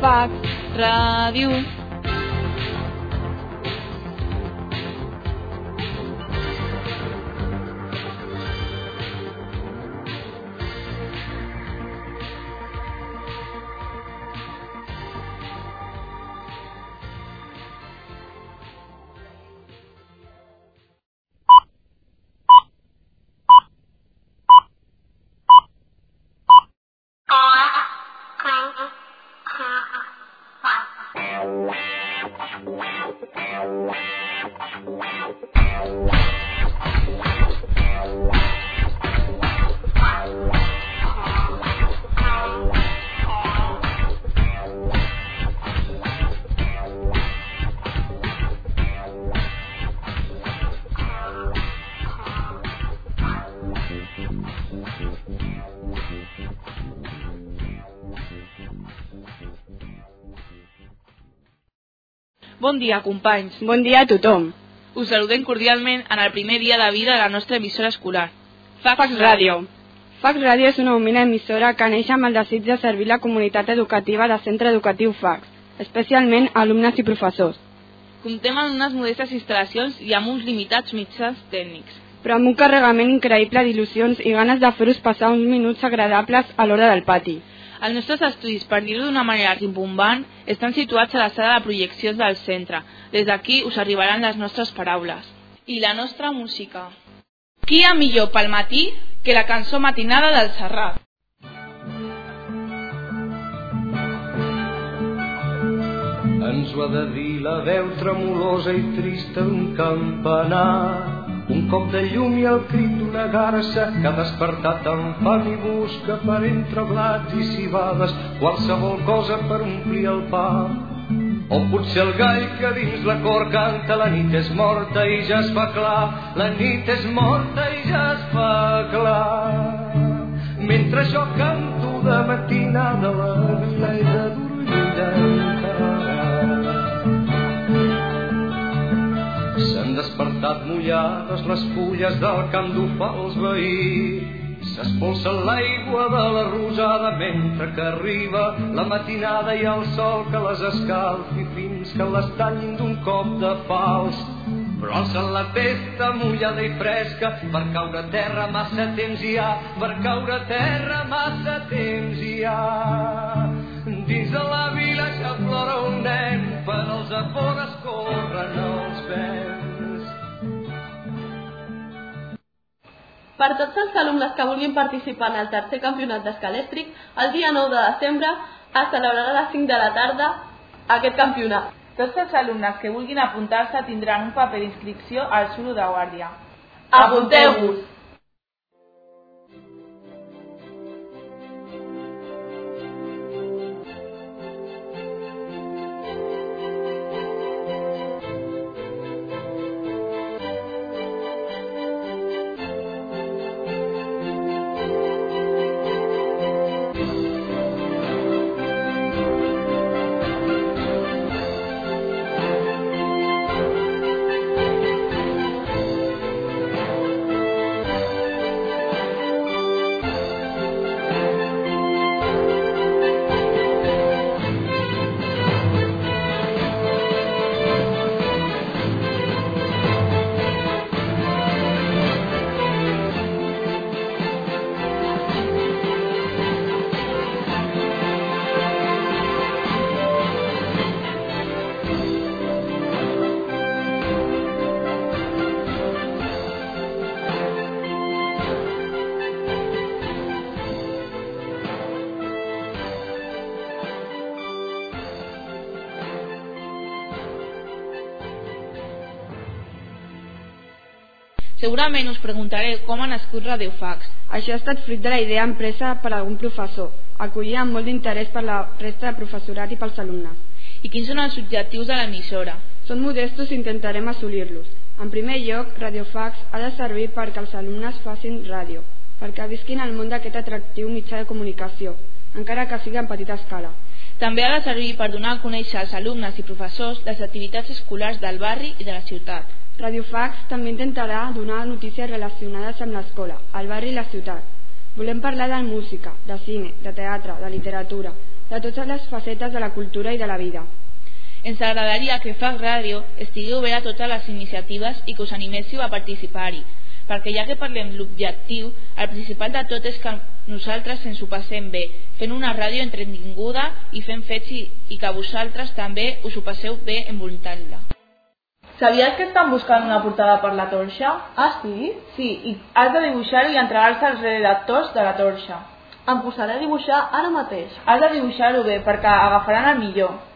Fax Ràdio. Bon dia, companys. Bon dia a tothom. Us saludem cordialment en el primer dia de vida de la nostra emissora escolar. Fax Ràdio. Fax Ràdio és una humil emissora que neix amb el desig de servir la comunitat educativa del Centre Educatiu Fax, especialment alumnes i professors. Comptem amb unes modestes instal·lacions i amb uns limitats mitjans tècnics, però amb un carregament increïble d'il·lusions i ganes de fer-us passar uns minuts agradables a l'hora del pati. Els nostres estudis, per dir-ho d'una manera rimbombant, estan situats a la sala de projeccions del centre. Des d'aquí us arribaran les nostres paraules. I la nostra música. Qui hi ha millor pel matí que la cançó matinada del Serrat? Ens ho ha de dir la veu tremolosa i trista d'un campanar. Un cop de llum i el crit d'una garça que ha despertat amb fam i busca per entre blats i civades qualsevol cosa per omplir el pa. O potser el gall que dins la cor canta la nit és morta i ja es fa clar, la nit és morta i ja es fa clar. Mentre jo canto de matinada la vila i de dormida encara. S'han despertat mullades les fulles del camp d'Ufà als veïns. S'espolsa l'aigua de la rosada mentre que arriba la matinada i el sol que les escalfi fins que les tallin d'un cop de falç. Però alcen la testa mullada i fresca per caure a terra massa temps hi ha, per caure a terra massa temps hi ha. Dins de la vila ja plora un nen, per als afores corren els vents. Per tots els alumnes que vulguin participar en el tercer campionat d'escalèstric, el dia 9 de desembre es celebrarà a les 5 de la tarda aquest campionat. Tots els alumnes que vulguin apuntar-se tindran un paper d'inscripció al suro de guàrdia. Apunteu-vos! Segurament us preguntareu com ha nascut Radio Fax. Això ha estat fruit de la idea empresa per algun professor, acollida amb molt d'interès per la resta de professorat i pels alumnes. I quins són els objectius de l'emissora? Són modestos i intentarem assolir-los. En primer lloc, Radio Fax ha de servir perquè els alumnes facin ràdio, perquè visquin al món d'aquest atractiu mitjà de comunicació, encara que sigui en petita escala. També ha de servir per donar a conèixer als alumnes i professors les activitats escolars del barri i de la ciutat. Radio Fax també intentarà donar notícies relacionades amb l'escola, el barri i la ciutat. Volem parlar de música, de cine, de teatre, de literatura, de totes les facetes de la cultura i de la vida. Ens agradaria que FAC Ràdio estigui obert a totes les iniciatives i que us animéssiu a participar-hi, perquè ja que parlem l'objectiu, el principal de tot és que nosaltres ens ho passem bé, fent una ràdio entretinguda i fent fets i que vosaltres també us ho passeu bé envoltant-la. Sabies que estan buscant una portada per la torxa? Ah, sí? Sí, i has de dibuixar-ho i entregar-se als redactors de la torxa. Em posaré a dibuixar ara mateix. Has de dibuixar-ho bé perquè agafaran el millor.